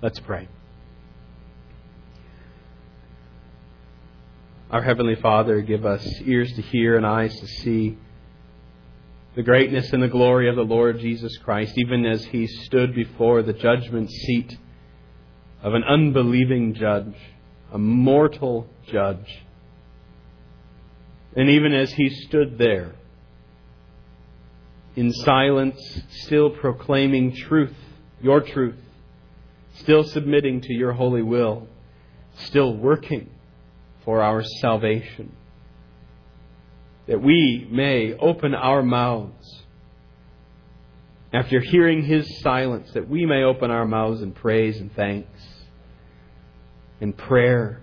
Let's pray. Our Heavenly Father, give us ears to hear and eyes to see the greatness and the glory of the Lord Jesus Christ, even as He stood before the judgment seat of an unbelieving judge, a mortal judge. And even as He stood there, in silence, still proclaiming truth, your truth, still submitting to your holy will, still working for our salvation, that we may open our mouths after hearing His silence, that we may open our mouths in praise and thanks and prayer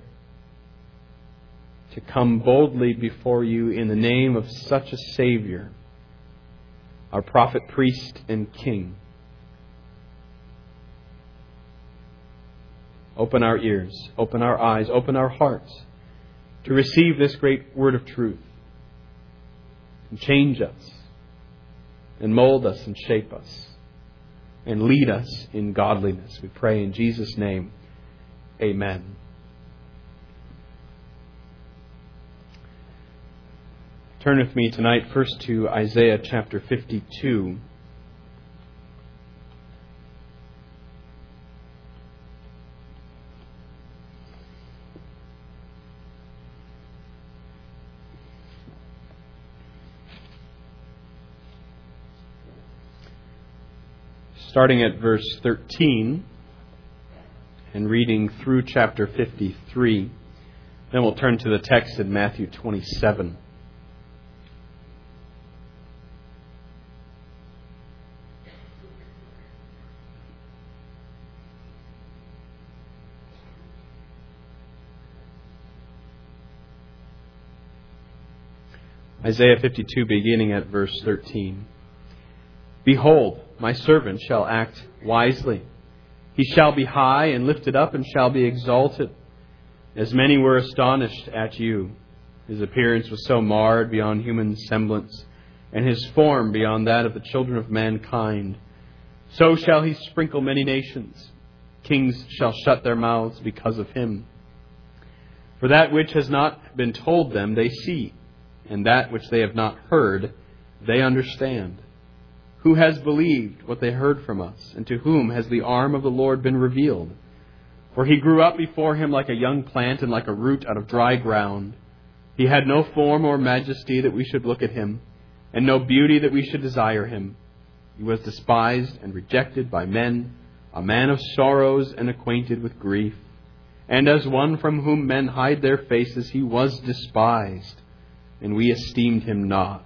to come boldly before you in the name of such a Savior, our prophet, priest, and king. Open our ears, open our eyes, open our hearts to receive this great word of truth and change us and mold us and shape us and lead us in godliness. We pray in Jesus' name. Amen. Turn with me tonight first to Isaiah chapter 52. Starting at verse 13 and reading through chapter 53. Then we'll turn to the text in Matthew 27. Isaiah 52, beginning at verse 13. Behold, my servant shall act wisely. He shall be high and lifted up and shall be exalted. As many were astonished at you. His appearance was so marred beyond human semblance, and his form beyond that of the children of mankind. So shall he sprinkle many nations. Kings shall shut their mouths because of him. For that which has not been told them they see, and that which they have not heard they understand. Who has believed what they heard from us, and to whom has the arm of the Lord been revealed? For he grew up before him like a young plant and like a root out of dry ground. He had no form or majesty that we should look at him, and no beauty that we should desire him. He was despised and rejected by men, a man of sorrows and acquainted with grief. And as one from whom men hide their faces, he was despised, and we esteemed him not.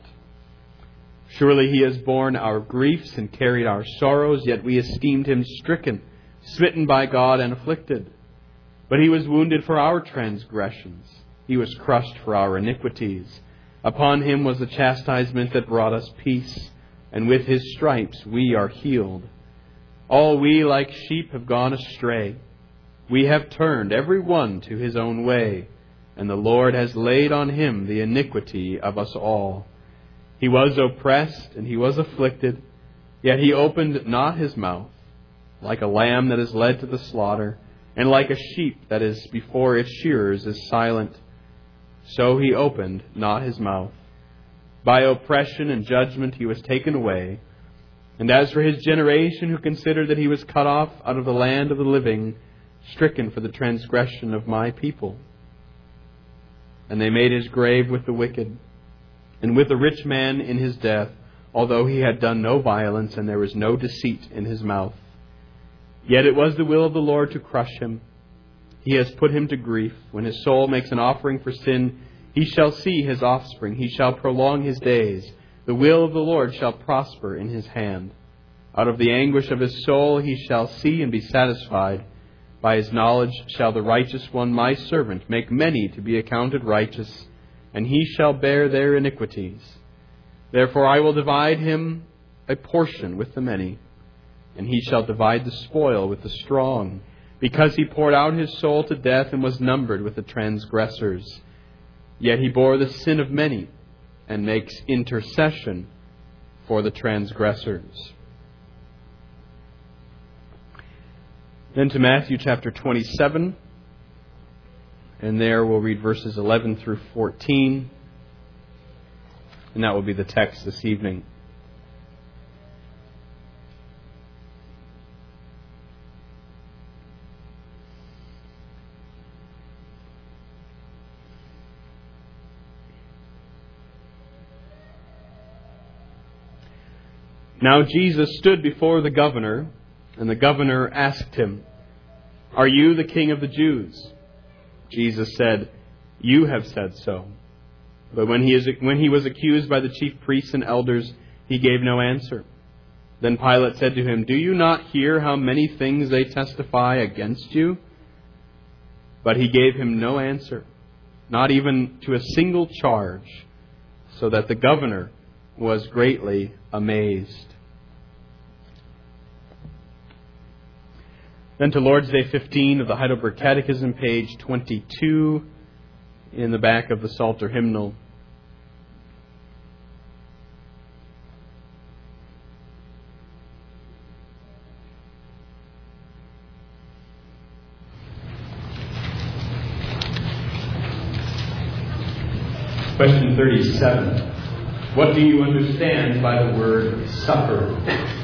Surely he has borne our griefs and carried our sorrows, yet we esteemed him stricken, smitten by God, and afflicted. But he was wounded for our transgressions. He was crushed for our iniquities. Upon him was the chastisement that brought us peace, and with his stripes we are healed. All we like sheep have gone astray. We have turned every one to his own way, and the Lord has laid on him the iniquity of us all. He was oppressed and he was afflicted, yet he opened not his mouth. Like a lamb that is led to the slaughter, and like a sheep that is before its shearers is silent, so he opened not his mouth. By oppression and judgment he was taken away. And as for his generation, who considered that he was cut off out of the land of the living, stricken for the transgression of my people. And they made his grave with the wicked, and with the rich man in his death, although he had done no violence, and there was no deceit in his mouth. Yet it was the will of the Lord to crush him. He has put him to grief. When his soul makes an offering for sin, he shall see his offspring. He shall prolong his days. The will of the Lord shall prosper in his hand. Out of the anguish of his soul he shall see and be satisfied. By his knowledge shall the righteous one, my servant, make many to be accounted righteous, and he shall bear their iniquities. Therefore I will divide him a portion with the many, and he shall divide the spoil with the strong, because he poured out his soul to death and was numbered with the transgressors. Yet he bore the sin of many, and makes intercession for the transgressors. Then to Matthew chapter 27, and there we'll read verses 11 through 14, and that will be the text this evening. Now Jesus stood before the governor, and the governor asked him, "Are you the king of the Jews?" Jesus said, "You have said so." But when he was accused by the chief priests and elders, he gave no answer. Then Pilate said to him, "Do you not hear how many things they testify against you?" But he gave him no answer, not even to a single charge, so that the governor was greatly amazed. Then to Lord's Day 15 of the Heidelberg Catechism, page 22, in the back of the Psalter hymnal. Question 37. What do you understand by the word suffer?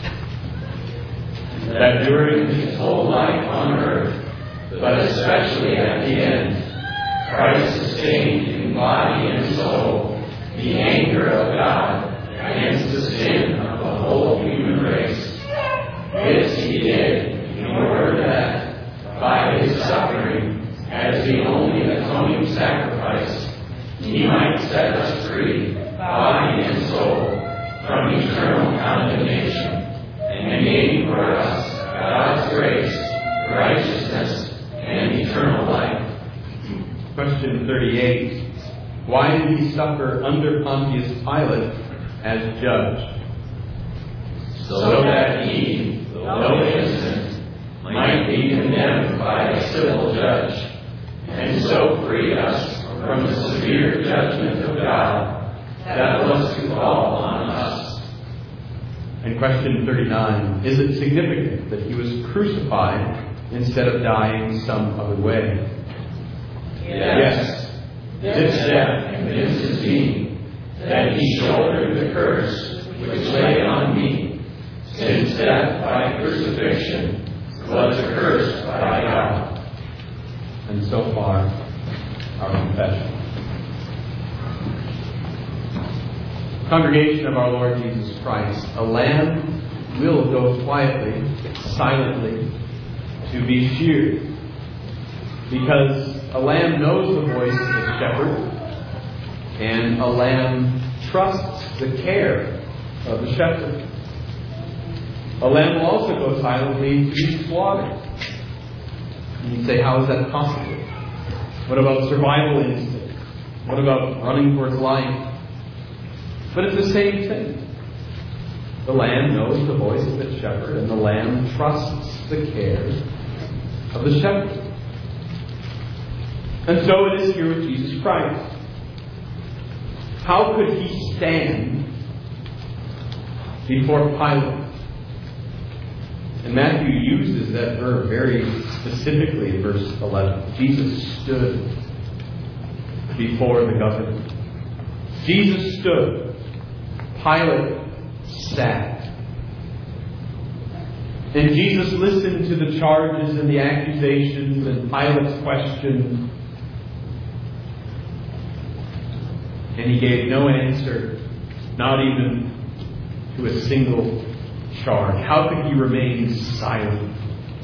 That during his whole life on earth, but especially at the end, Christ sustained in body and soul the anger of God against the sin of the whole human race. This he did in order that, by his suffering, as the only atoning sacrifice, he might set us free, body and soul, from eternal condemnation, and gain for us God's grace, righteousness, and eternal life. Question 38. Why did he suffer under Pontius Pilate as judge? So that he, though innocent, might be condemned by a civil judge, and so free us from the severe judgment of God that was to fall on us. And question 39. Is it significant that he was crucified instead of dying some other way? Yes. This death convinces me that he shouldered the curse which lay on me, since death by crucifixion was accursed by God. And so far, our confession. Congregation of our Lord Jesus Christ, a lamb will go quietly, silently, to be sheared. Because a lamb knows the voice of the shepherd, and a lamb trusts the care of the shepherd. A lamb will also go silently to be slaughtered. And you say, how is that possible? What about survival instinct? What about running for its life? But it's the same thing. The lamb knows the voice of its shepherd, and the lamb trusts the care of the shepherd. And so it is here with Jesus Christ. How could he stand before Pilate? And Matthew uses that verb very specifically in verse 11. Jesus stood before the governor. Jesus stood. Pilate sat. And Jesus listened to the charges and the accusations and Pilate's questions. And he gave no answer, not even to a single charge. How could he remain silent?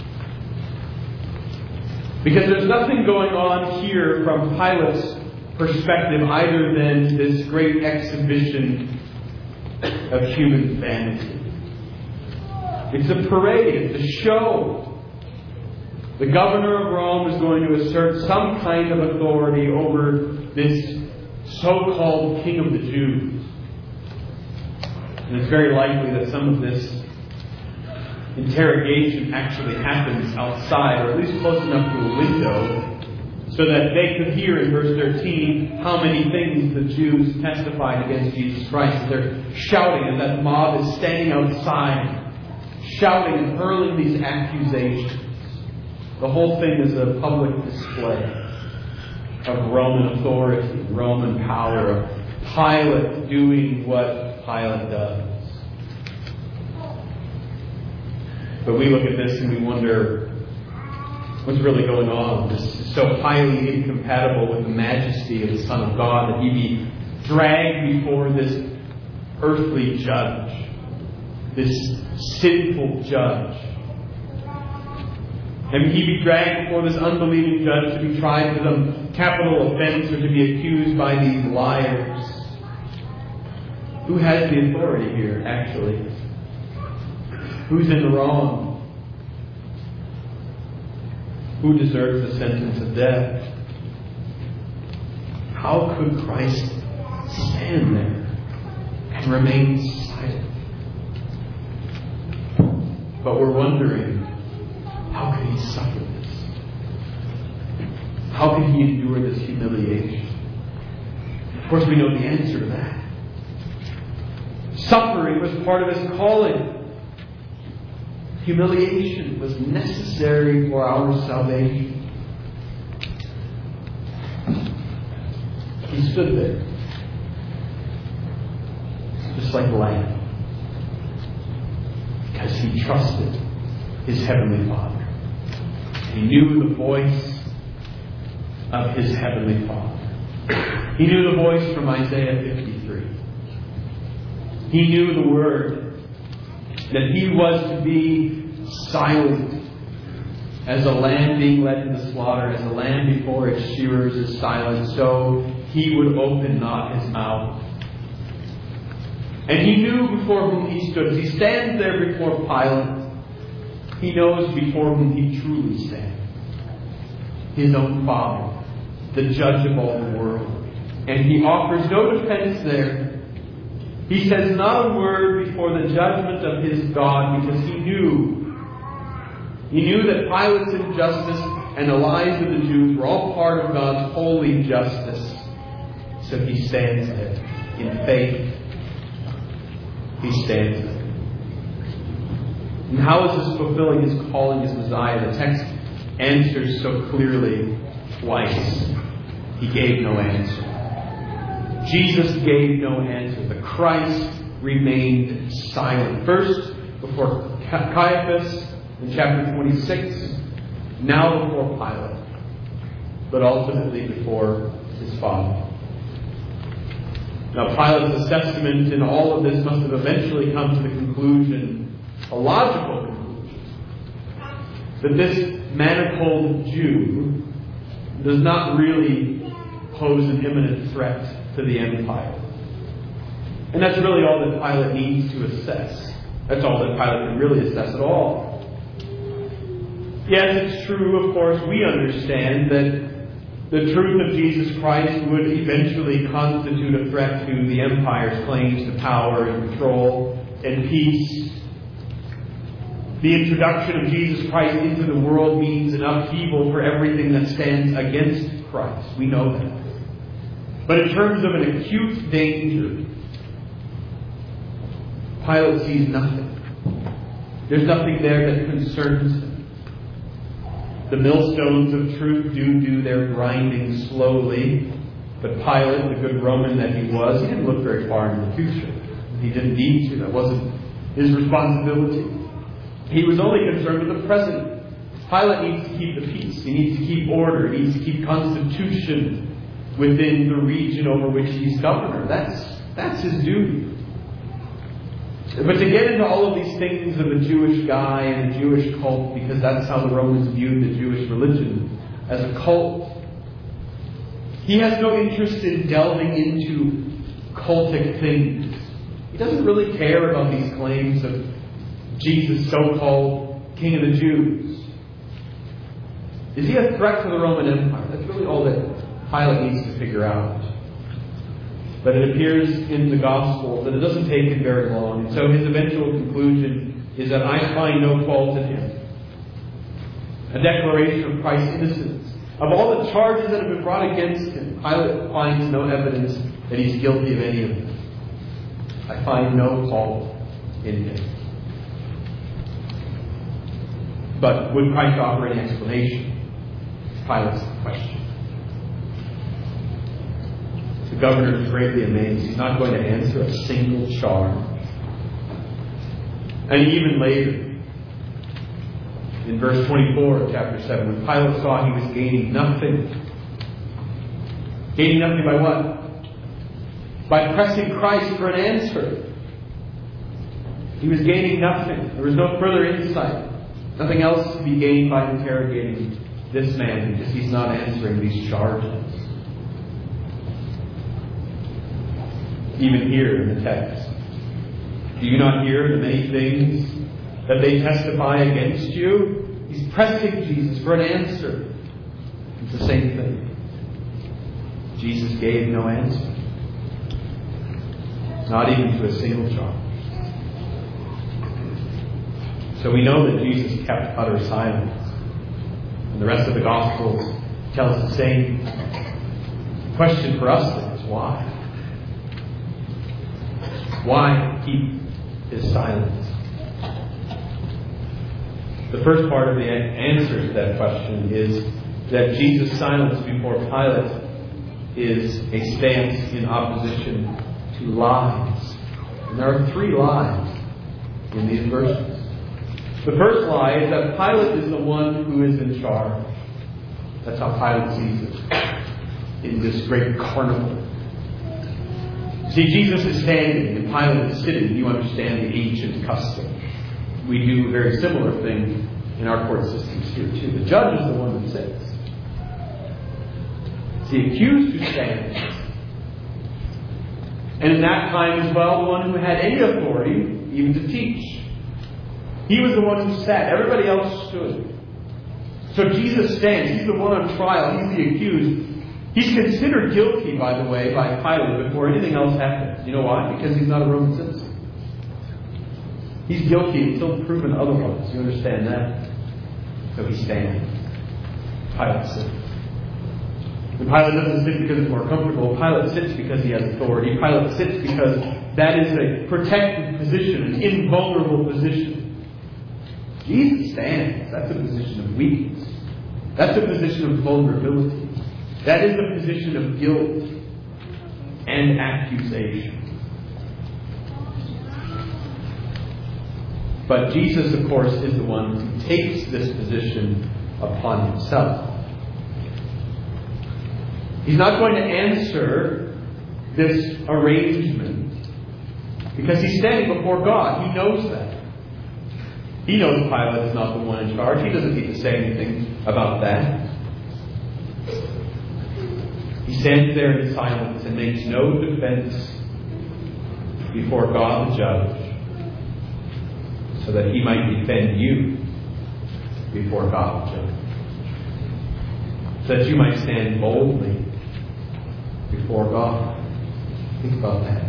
Because there's nothing going on here from Pilate's perspective other than this great exhibition of human vanity. It's a parade, it's a show. The governor of Rome is going to assert some kind of authority over this so-called king of the Jews. And it's very likely that some of this interrogation actually happens outside, or at least close enough to a window, so that they could hear in verse 13 how many things the Jews testified against Jesus Christ. They're shouting, and that mob is standing outside, shouting and hurling these accusations. The whole thing is a public display of Roman authority, Roman power, Pilate doing what Pilate does. But we look at this and we wonder, what's really going on? This is so highly incompatible with the majesty of the Son of God that He be dragged before this earthly judge, this sinful judge. And He be dragged before this unbelieving judge to be tried for some capital offense or to be accused by these liars. Who has the authority here, actually? Who's in the wrong? Who deserves the sentence of death? How could Christ stand there and remain silent? But we're wondering, how could He suffer this? How could He endure this humiliation? Of course, we know the answer to that. Suffering was part of His calling. Humiliation was necessary for our salvation. He stood there, just like a lamb, because He trusted His Heavenly Father. He knew the voice of His Heavenly Father. He knew the voice from Isaiah 53. He knew the word that He was to be silent as a lamb being led to the slaughter, as a lamb before its shearers is silent, so He would open not His mouth. And He knew before whom He stood. As He stands there before Pilate, He knows before whom He truly stands. His own Father, the judge of all the world. And He offers no defense there. He says not a word before the judgment of His God, because He knew that Pilate's injustice and the lies of the Jews were all part of God's holy justice. So He stands there in faith. He stands there. And how is this fulfilling His calling as Messiah? The text answers so clearly twice. He gave no answer. Jesus gave no answer. The Christ remained silent. First, before Caiaphas in chapter 26, now before Pilate, but ultimately before His Father. Now, Pilate's assessment in all of this must have eventually come to the conclusion, a logical conclusion, that this manacled Jew does not really pose an imminent threat to the empire. And that's really all that Pilate needs to assess. That's all that Pilate can really assess at all. Yes, it's true, of course, we understand that the truth of Jesus Christ would eventually constitute a threat to the empire's claims to power and control and peace. The introduction of Jesus Christ into the world means an upheaval for everything that stands against Christ. We know that. But in terms of an acute danger, Pilate sees nothing. There's nothing there that concerns him. The millstones of truth do their grinding slowly. But Pilate, the good Roman that he was, he didn't look very far into the future. He didn't need to. That wasn't his responsibility. He was only concerned with the present. Pilate needs to keep the peace. He needs to keep order. He needs to keep constitution within the region over which he's governor. That's his duty. But to get into all of these things of the Jewish guy and the Jewish cult, because that's how the Romans viewed the Jewish religion, as a cult, he has no interest in delving into cultic things. He doesn't really care about these claims of Jesus, so-called King of the Jews. Is he a threat to the Roman Empire? That's really all that Pilate needs to figure out. But it appears in the Gospel that it doesn't take him very long. And so his eventual conclusion is that I find no fault in him. A declaration of Christ's innocence. Of all the charges that have been brought against him, Pilate finds no evidence that he's guilty of any of them. I find no fault in him. But would Christ offer any explanation? Pilate's question. The governor is greatly amazed. He's not going to answer a single charge. And even later, in verse 24 of chapter 7, when Pilate saw he was gaining nothing. Gaining nothing by what? By pressing Christ for an answer. He was gaining nothing. There was no further insight. Nothing else to be gained by interrogating this man, because he's not answering these charges. Even here in the text, do you not hear the many things that they testify against you? He's pressing Jesus for an answer. It's the same thing. Jesus gave no answer. Not even to a single charge. So we know that Jesus kept utter silence. And the rest of the Gospels tell us the same. The question for us then is why? Why keep his silence? The first part of the answer to that question is that Jesus' silence before Pilate is a stance in opposition to lies. And there are 3 lies in these verses. The first lie is that Pilate is the one who is in charge. That's how Pilate sees it in this great carnival. See, Jesus is standing and Pilate is sitting. You understand the ancient custom. We do a very similar thing in our court systems here too. The judge is the one that sits. It's the accused who stands. And in that time as well, the one who had any authority even to teach. He was the one who sat. Everybody else stood. So Jesus stands. He's the one on trial. He's the accused. He's considered guilty, by the way, by Pilate before anything else happens. You know why? Because he's not a Roman citizen. He's guilty until proven otherwise. You understand that? So he stands. Pilate sits. And Pilate doesn't sit because it's more comfortable. Pilate sits because he has authority. Pilate sits because that is a protected position, an invulnerable position. Jesus stands. That's a position of weakness. That's a position of vulnerability. That is a position of guilt and accusation. But Jesus, of course, is the one who takes this position upon himself. He's not going to answer this arrangement because he's standing before God. He knows that. He knows Pilate is not the one in charge. He doesn't need to say anything about that. He stands there in silence and makes no defense before God the judge, so that he might defend you before God the judge. So that you might stand boldly before God. Think about that.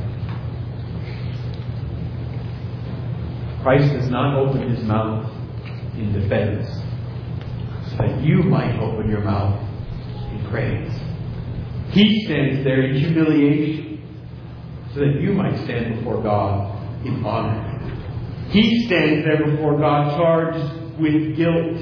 Christ does not open his mouth in defense, so that you might open your mouth in praise. He stands there in humiliation, so that you might stand before God in honor. He stands there before God charged with guilt,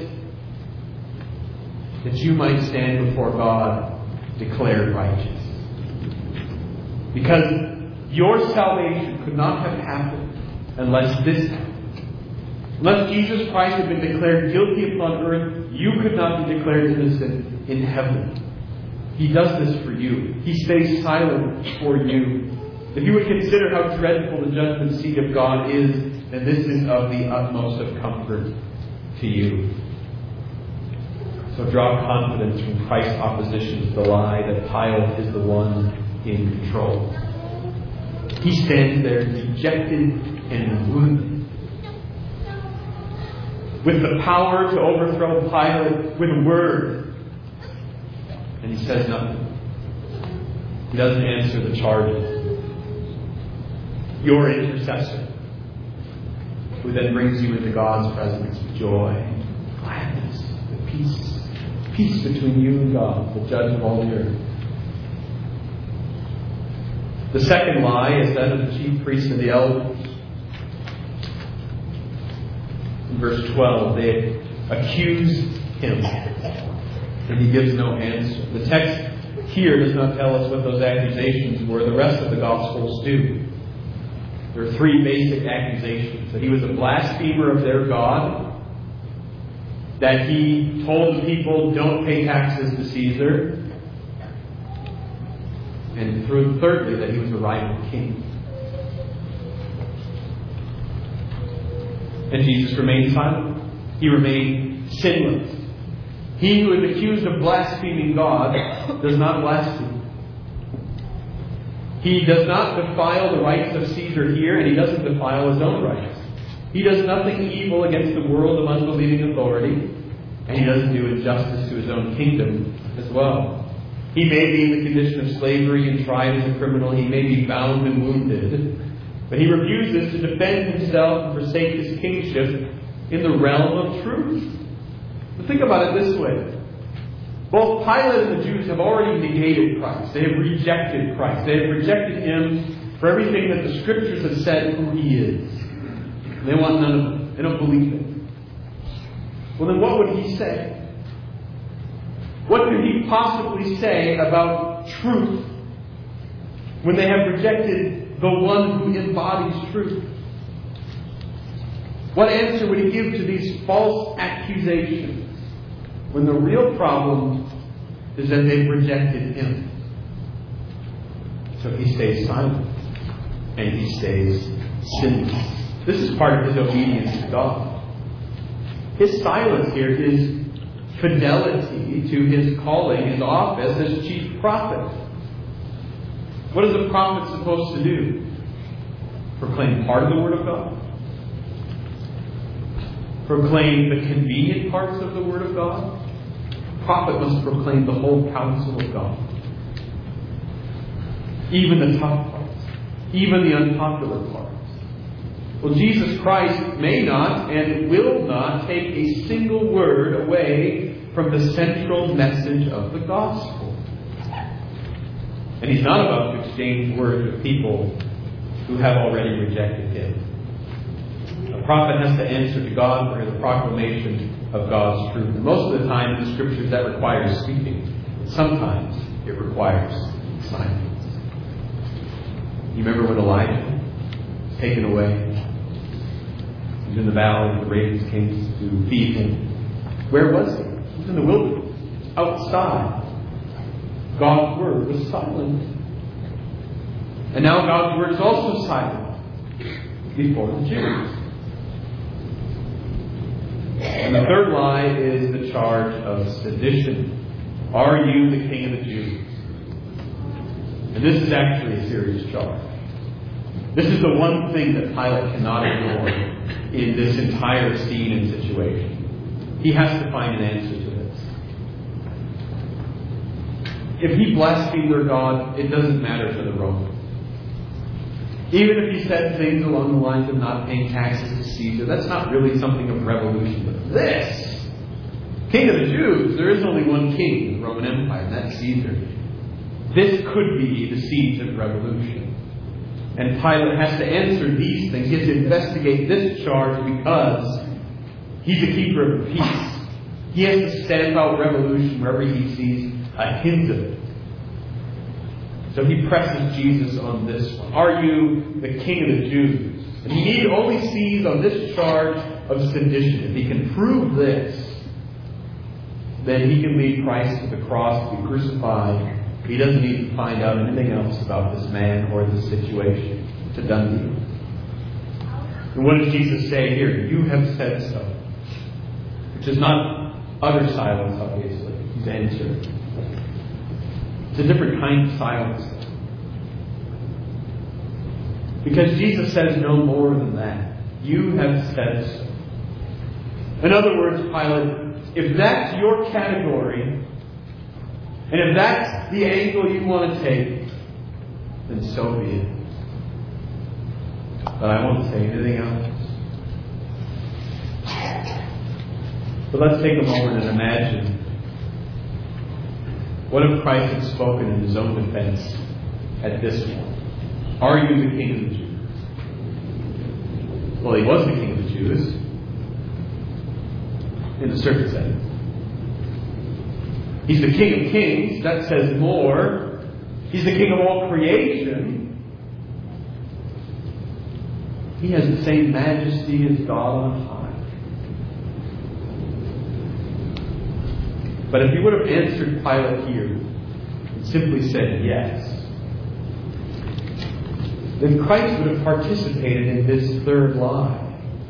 that you might stand before God declared righteous. Because your salvation could not have happened unless this happened. Unless Jesus Christ had been declared guilty upon earth, you could not be declared innocent in heaven. He does this for you. He stays silent for you. If you would consider how dreadful the judgment seat of God is, then this is of the utmost of comfort to you. So draw confidence from Christ's opposition to the lie that Pilate is the one in control. He stands there dejected and wounded, with the power to overthrow Pilate with a word. And he says nothing. He doesn't answer the charges. Your intercessor, who then brings you into God's presence with joy, gladness, with peace. Peace between you and God, the judge of all the earth. The second lie is that of the chief priests and the elders. In verse 12, they accuse him, and he gives no answer. The text here does not tell us what those accusations were. The rest of the Gospels do. There are three basic accusations: that he was a blasphemer of their God, that he told the people, don't pay taxes to Caesar, and thirdly, that he was a rival king. And Jesus remained silent. He remained sinless. He who is accused of blaspheming God does not blaspheme. He does not defile the rights of Caesar here, and he doesn't defile his own rights. He does nothing evil against the world of unbelieving authority, and he doesn't do injustice to his own kingdom as well. He may be in the condition of slavery and tried as a criminal. He may be bound and wounded. But he refuses to defend himself and forsake his kingship in the realm of truth. But think about it this way. Both Pilate and the Jews have already negated Christ. They have rejected Christ. They have rejected him for everything that the Scriptures have said who he is. They want none of it. They don't believe it. Well, then what would he say? What could he possibly say about truth when they have rejected the one who embodies truth? What answer would he give to these false accusations when the real problem is that they've rejected him? So he stays silent and he stays sinless. This is part of his obedience to God. His silence here is fidelity to his calling, his office as chief prophet. What is a prophet supposed to do? Proclaim part of the Word of God? Proclaim the convenient parts of the Word of God? A prophet must proclaim the whole counsel of God. Even the tough parts. Even the unpopular parts. Well, Jesus Christ may not and will not take a single word away from the central message of the gospel. And he's not about to exchange words with people who have already rejected him. A prophet has to answer to God for the proclamation of God's truth. And most of the time in the Scriptures that requires speaking. Sometimes it requires silence. You remember when Elijah was taken away? He was in the valley and the ravens came to feed him. Where was he? He was in the wilderness. Outside. God's Word was silent. And now God's Word is also silent before the Jews. And the third lie is the charge of sedition. Are you the king of the Jews? And this is actually a serious charge. This is the one thing that Pilate cannot ignore in this entire scene and situation. He has to find an answer to this. If he blasphemed their God, it doesn't matter to the Romans. Even if he said things along the lines of not paying taxes to Caesar, that's not really something of revolution. But this, King of the Jews, there is only one king in the Roman Empire, and that's Caesar. This could be the seeds of revolution. And Pilate has to answer these things. He has to investigate this charge because he's a keeper of the peace. He has to stamp out revolution wherever he sees a hint of it. So he presses Jesus on this one. Are you the king of the Jews? And he only sees on this charge of sedition. If he can prove this, then he can lead Christ to the cross to be crucified. He doesn't need to find out anything else about this man or this situation. It's a done deal. And what does Jesus say here? You have said so. Which is not utter silence, obviously. He's answered. It's a different kind of silence. Because Jesus says no more than that. You have said so. In other words, Pilate, if that's your category, and if that's the angle you want to take, then so be it. But I won't say anything else. But let's take a moment and imagine what if Christ had spoken in his own defense at this point? Are you the king of the Jews? Well, he was the king of the Jews. in a certain sense. He's the King of Kings. That says more. He's the King of all creation. He has the same majesty as God on high. But if he would have answered Pilate here and simply said yes, then Christ would have participated in this third lie.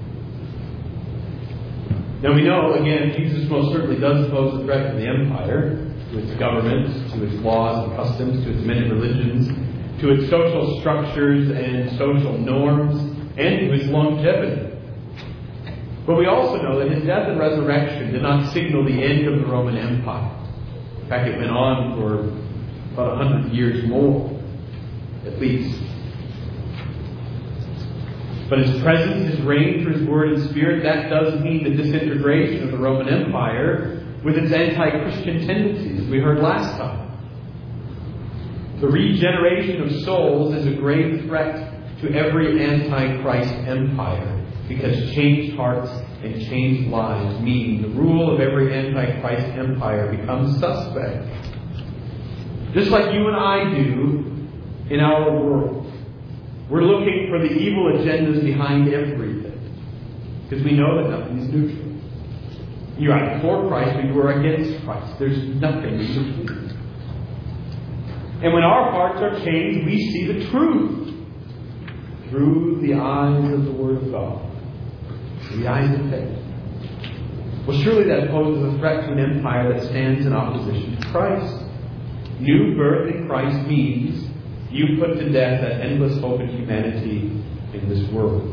Now we know, again, Jesus most certainly does pose a threat to the empire, to its government, to its laws and customs, to its many religions, to its social structures and social norms, and to its longevity. But we also know that his death and resurrection did not signal the end of the Roman Empire. In fact, it went on for about 100 years more, at least. But his presence, his reign for his word and spirit, that does mean the disintegration of the Roman Empire with its anti-Christian tendencies, as we heard last time. The regeneration of souls is a grave threat to every anti-Christ empire, because changed hearts and changed lives mean the rule of every anti-Christ empire becomes suspect. Just like you and I do in our world. We're looking for the evil agendas behind everything, because we know that nothing is neutral. You're either for Christ or you are against Christ. There's nothing in between. And when our hearts are changed, we see the truth through the eyes of the Word of God, through the eyes of faith. Well, surely that poses a threat to an empire that stands in opposition to Christ. New birth in Christ means you put to death that endless hope in humanity in this world.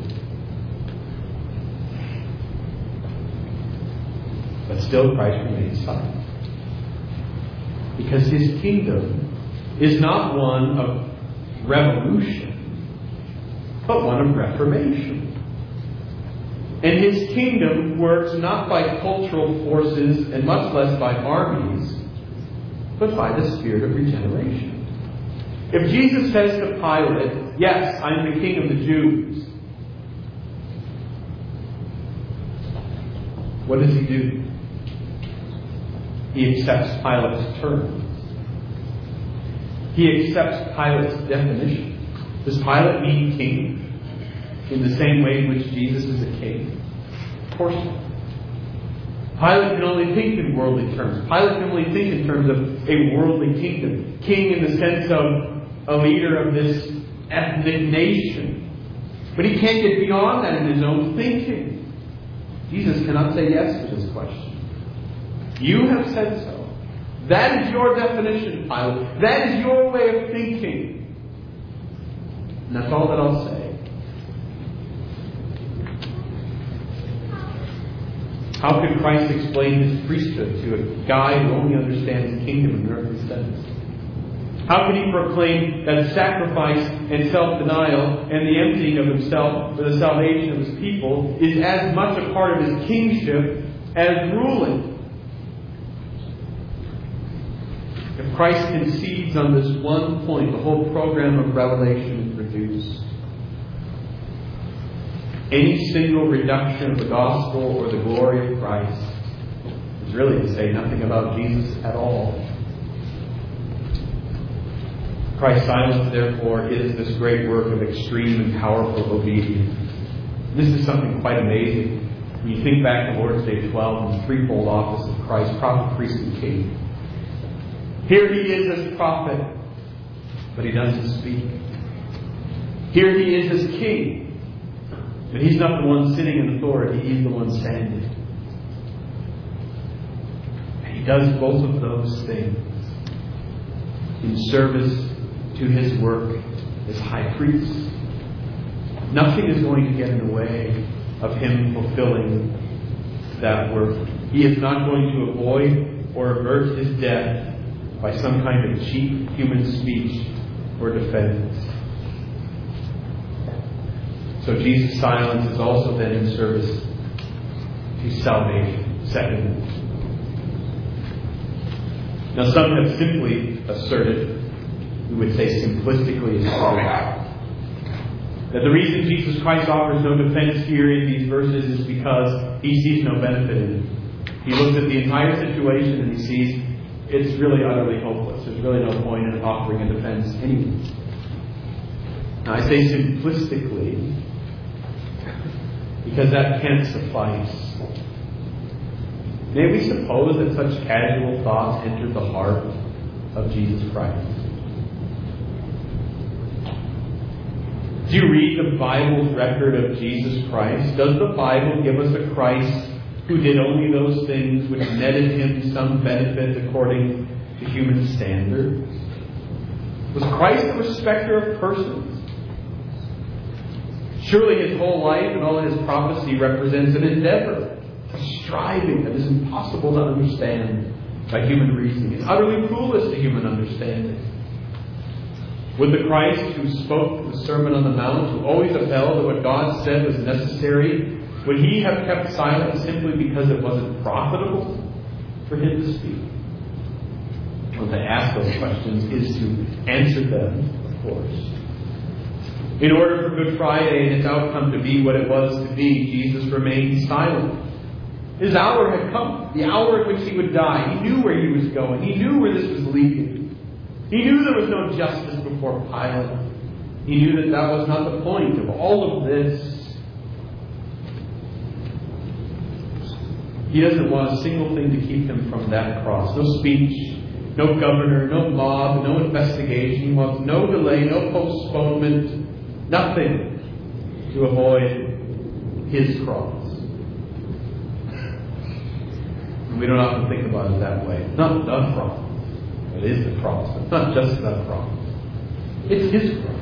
But still Christ remains silent. Because his kingdom is not one of revolution, but one of reformation. And his kingdom works not by cultural forces and much less by armies, but by the spirit of regeneration. If Jesus says to Pilate, yes, I'm the king of the Jews, what does he do? He accepts Pilate's terms. He accepts Pilate's definition. Does Pilate mean king in the same way in which Jesus is a king? Of course not. Pilate can only think in worldly terms. Pilate can only think in terms of a worldly kingdom. King in the sense of a leader of this ethnic nation. But he can't get beyond that in his own thinking. Jesus cannot say yes to this question. You have said so. That is your definition, Pilate. That is your way of thinking. And that's all that I'll say. How could Christ explain his priesthood to a guy who only understands the kingdom in an earthly sense? How can he proclaim that sacrifice and self-denial and the emptying of himself for the salvation of his people is as much a part of his kingship as ruling? If Christ concedes on this one point, the whole program of Revelation is reduced. Any single reduction of the gospel or the glory of Christ is really to say nothing about Jesus at all. Christ's silence, therefore, is this great work of extreme and powerful obedience. This is something quite amazing when you think back to Lord's Day 12 and the threefold office of Christ, prophet, priest, and king. Here he is as prophet, but he doesn't speak. Here he is as king, but he's not the one sitting in authority, he's the one standing. And he does both of those things in service to his work as high priest. Nothing is going to get in the way of him fulfilling that work. He is not going to avoid or avert his death by some kind of cheap human speech or defense. So Jesus' silence is also then in service to salvation. Secondly. Now some have simply asserted, we would say simplistically asserted, that the reason Jesus Christ offers no defense here in these verses is because he sees no benefit in it. He looks at the entire situation and he sees it's really utterly hopeless. There's really no point in offering a defense anyway. Now, I say simplistically because that can't suffice. May we suppose that such casual thoughts entered the heart of Jesus Christ? Do you read the Bible's record of Jesus Christ? Does the Bible give us a Christ who did only those things which netted him some benefit according to human standards? Was Christ a respecter of persons? Surely his whole life and all his prophecy represents an endeavor, a striving that is impossible to understand by human reasoning. It's utterly foolish to human understanding. Would the Christ who spoke the Sermon on the Mount, who always upheld that what God said was necessary, would he have kept silent simply because it wasn't profitable for him to speak? Well, to ask those questions is to answer them, of course. In order for Good Friday and its outcome to be what it was to be, Jesus remained silent. His hour had come, the hour in which he would die. He knew where he was going. He knew where this was leading. He knew there was no justice before Pilate. He knew that that was not the point of all of this. He doesn't want a single thing to keep him from that cross. No speech, no governor, no mob, no investigation. He wants no delay, no postponement, nothing to avoid his cross. And we don't often think about it that way. It's not the cross. It is the cross. It's not just the cross. It's his cross.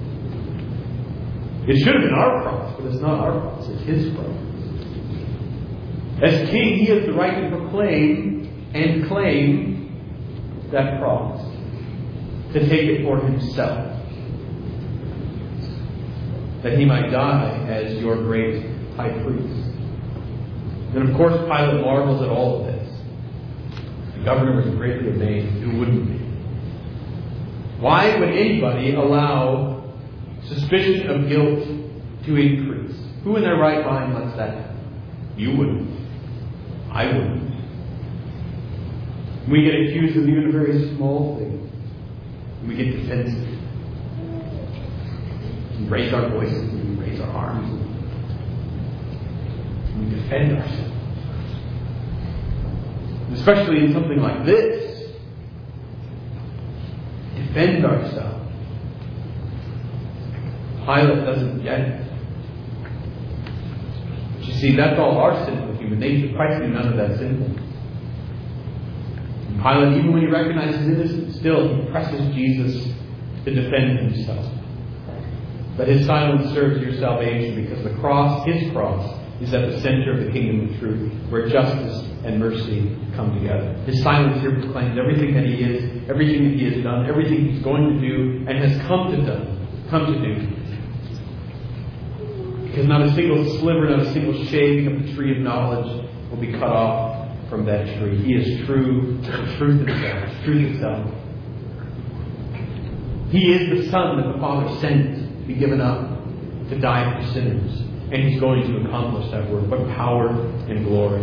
It should have been our cross, but it's not our cross. It's his cross. As king, he has the right to proclaim and claim that cross. To take it for himself. That he might die as your great high priest. And of course, Pilate marvels at all of this. The governor was greatly amazed. Who wouldn't be? Why would anybody allow suspicion of guilt to increase? Who in their right mind lets that happen? You wouldn't. I wouldn't. We get accused of even a very small thing. We get defensive. We raise our voices and we raise our arms. And we defend ourselves. Especially in something like this. Defend ourselves. Pilate doesn't get it. But you see, that's all our sinful human nature. Christ knew none of that sinfulness. Pilate, even when he recognizes innocence, still he presses Jesus to defend himself. But his silence serves your salvation because the cross, his cross, is at the center of the kingdom of truth, where justice and mercy come together. His silence here proclaims everything that he is, everything that he has done, everything he's going to do, and has come to do. Because not a single sliver, not a single shaving of the tree of knowledge will be cut off from that tree. He is true, truth itself, truth itself. He is the Son that the Father sent to be given up to die for sinners. And he's going to accomplish that work. What power and glory.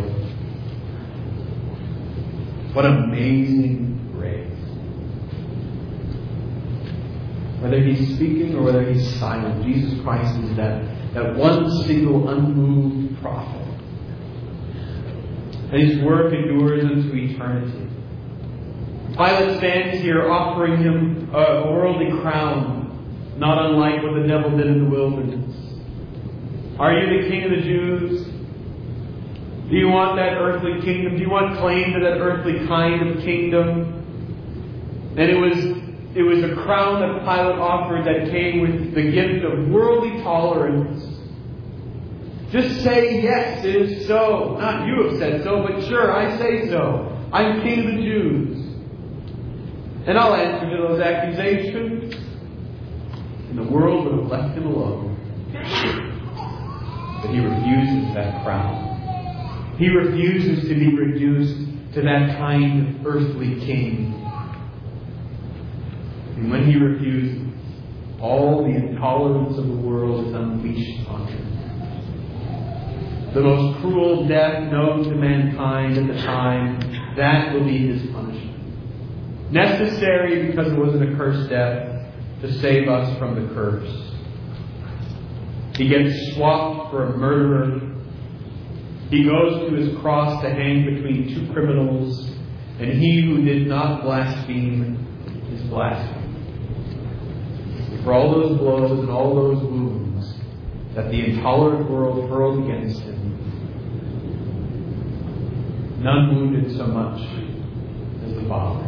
What amazing grace. Whether he's speaking or whether he's silent, Jesus Christ is that one single unmoved prophet. And his work endures unto eternity. Pilate stands here offering him a worldly crown, not unlike what the devil did in the wilderness. Are you the King of the Jews? Do you want that earthly kingdom? Do you want claim to that earthly kind of kingdom? And it was a crown that Pilate offered that came with the gift of worldly tolerance. Just say, yes, it is so. Not you have said so, but sure, I say so. I'm King of the Jews. And I'll answer to those accusations. And the world would have left him alone. But he refuses that crown. He refuses to be reduced to that kind of earthly king. And when he refuses, all the intolerance of the world is unleashed on him. the most cruel death known to mankind at the time, that will be his punishment. Necessary because it was an accursed death to save us from the curse. He gets swapped for a murderer. He goes to his cross to hang between two criminals, and he who did not blaspheme is blasphemed. For all those blows and all those wounds that the intolerant world hurled against him, none wounded so much as the Father.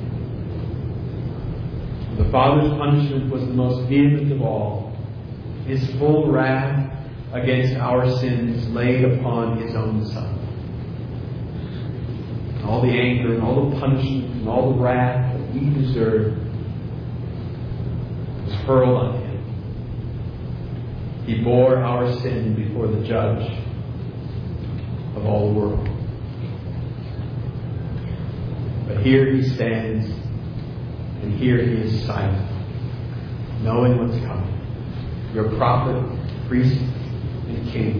The Father's punishment was the most vehement of all. His full wrath against our sins laid upon His own Son. All the anger and all the punishment and all the wrath that we deserve was hurled on Him. He bore our sin before the Judge of all the world. But here He stands, and here He is silent, knowing what's coming. Your prophet, priest, and king.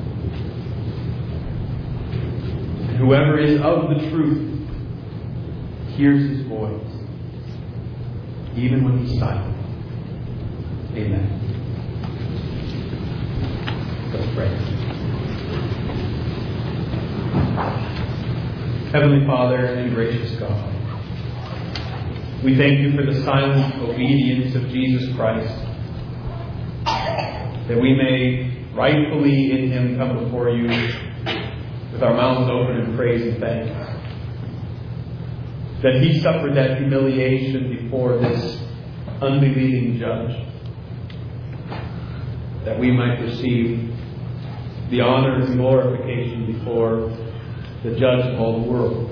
And whoever is of the truth hears His voice, even when He's silent. Amen. Let's pray. Heavenly Father and gracious God, we thank You for the silent obedience of Jesus Christ, that we may rightfully in Him come before You with our mouths open in praise and thanks. That He suffered that humiliation before this unbelieving judge, that we might receive the honor and glorification before the Judge of all the world.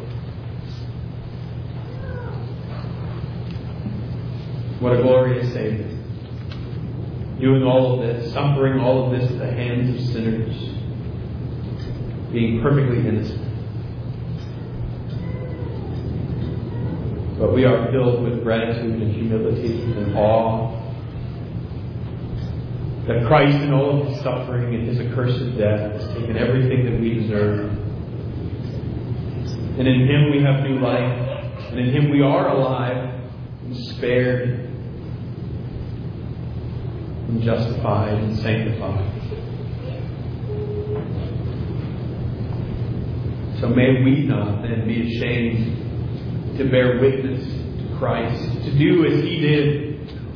What a glorious Savior. Doing all of this, suffering all of this at the hands of sinners, being perfectly innocent. But we are filled with gratitude and humility and awe that Christ in all of His suffering and His accursed death has taken everything that we deserve. And in Him we have new life, and in Him we are alive and spared and justified and sanctified. So may we not then be ashamed to bear witness to Christ, to do as He did,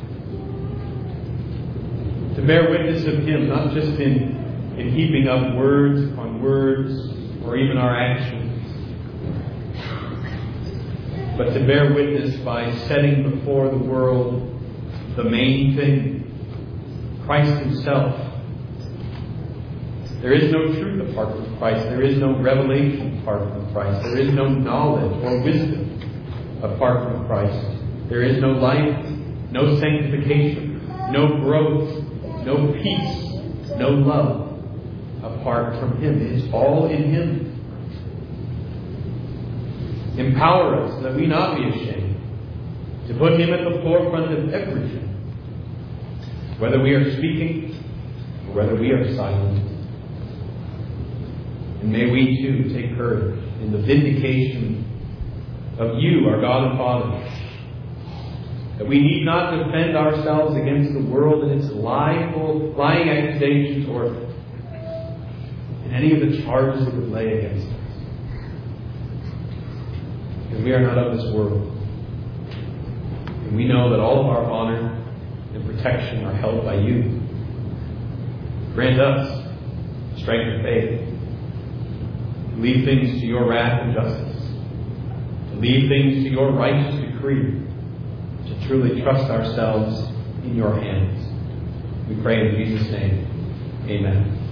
to bear witness of Him, not just in heaping up words upon words or even our actions, but to bear witness by setting before the world the main thing, Christ Himself. There is no truth apart from Christ. There is no revelation apart from Christ. There is no knowledge or wisdom apart from Christ. There is no life, no sanctification, no growth, no peace, no love apart from Him. It is all in Him. Empower us that we not be ashamed to put Him at the forefront of everything, whether we are speaking or whether we are silent. And may we too take courage in the vindication of You, our God and Father, that we need not defend ourselves against the world and its lying accusations or in any of the charges it would lay against us. Because we are not of this world. And we know that all of our honor and protection are held by You. Grant us strength of faith to leave things to Your wrath and justice, to leave things to Your righteous decree, to truly trust ourselves in Your hands. We pray in Jesus' name. Amen.